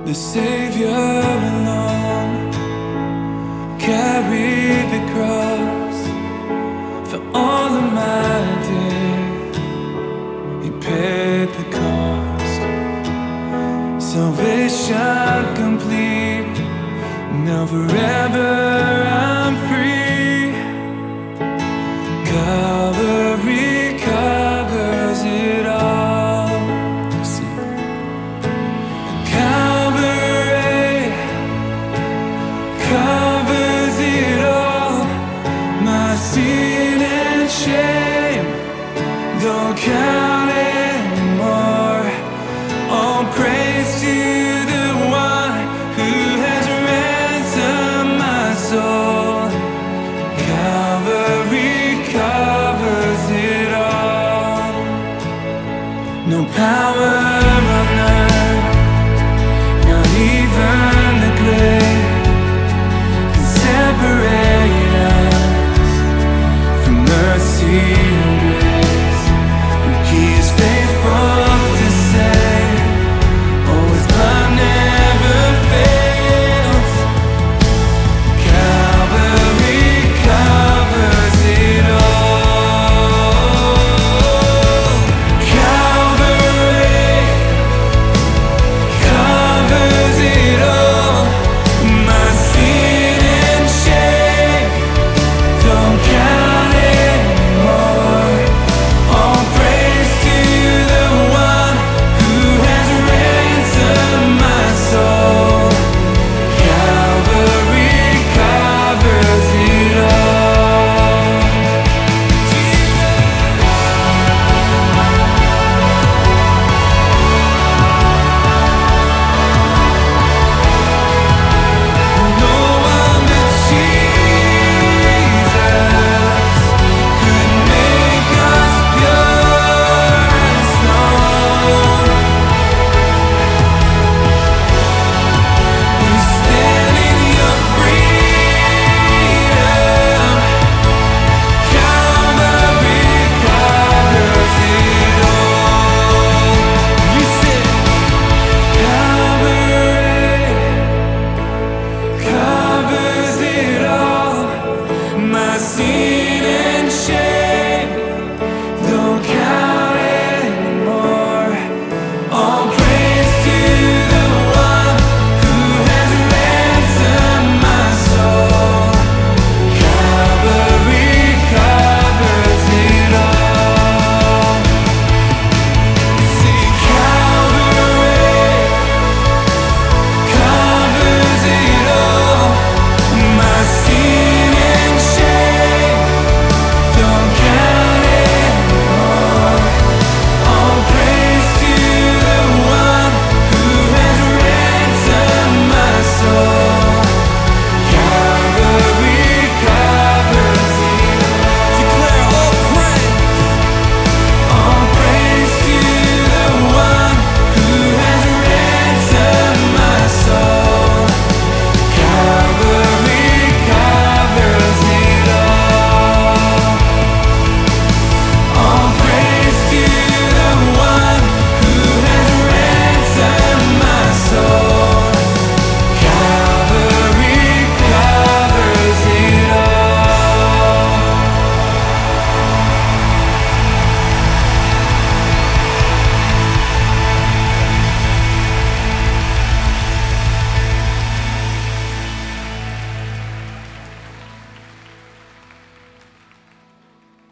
The Savior alone carried the cross for all of my days. He paid the cost. Salvation complete. Now forever I'm free. Calvary covers it all. See, Calvary covers it all. My sin and shame don't count anymore. All praise to the one who has ransomed my soul. Calvary covers it all. No power